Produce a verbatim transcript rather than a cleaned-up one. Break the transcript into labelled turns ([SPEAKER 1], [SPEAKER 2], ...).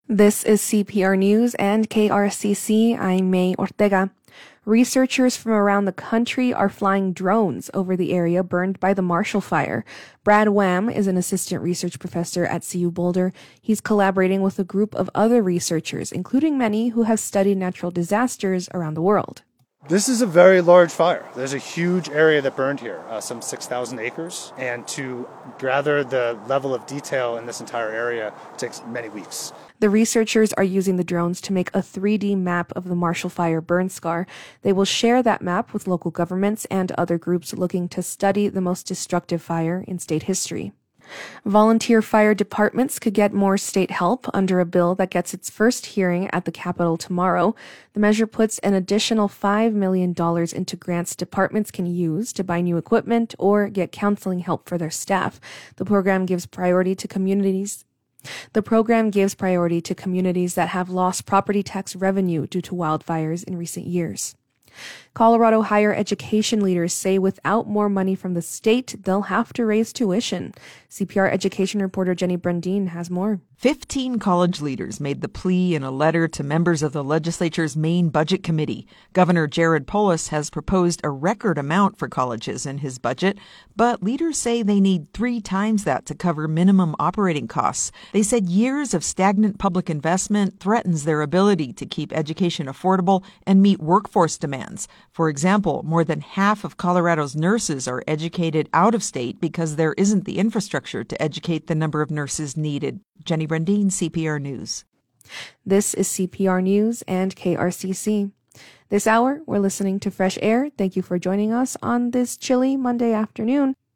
[SPEAKER 1] This is C P R News and K R C C. I'm May Ortega. Researchers from around the country are flying drones over the area burned by the Marshall Fire. Brad Wham is an assistant research professor at C U Boulder. He's collaborating with a group of other researchers, including many who have studied natural disasters around the world.
[SPEAKER 2] This is a very large fire. There's a huge area that burned here, uh, some six thousand acres, and to gather the level of detail in this entire area takes many weeks.
[SPEAKER 1] The researchers are using the drones to make a three D map of the Marshall Fire burn scar. They will share that map with local governments and other groups looking to study the most destructive fire in state history. Volunteer fire departments could get more state help under a bill that gets its first hearing at the Capitol tomorrow. The measure puts an additional five million dollars into grants departments can use to buy new equipment or get counseling help for their staff. The program gives priority to communities The program gives priority to communities that have lost property tax revenue due to wildfires in recent years. Colorado higher education leaders say without more money from the state, they'll have to raise tuition. C P R education reporter Jenny Brundin has more.
[SPEAKER 3] Fifteen college leaders made the plea in a letter to members of the legislature's main budget committee. Governor Jared Polis has proposed a record amount for colleges in his budget, but leaders say they need three times that to cover minimum operating costs. They said years of stagnant public investment threatens their ability to keep education affordable and meet workforce demands. For example, more than half of Colorado's nurses are educated out of state because there isn't the infrastructure to educate the number of nurses needed. Jenny Brundin, C P R News.
[SPEAKER 1] This is C P R News and K R C C. This hour, we're listening to Fresh Air. Thank you for joining us on this chilly Monday afternoon.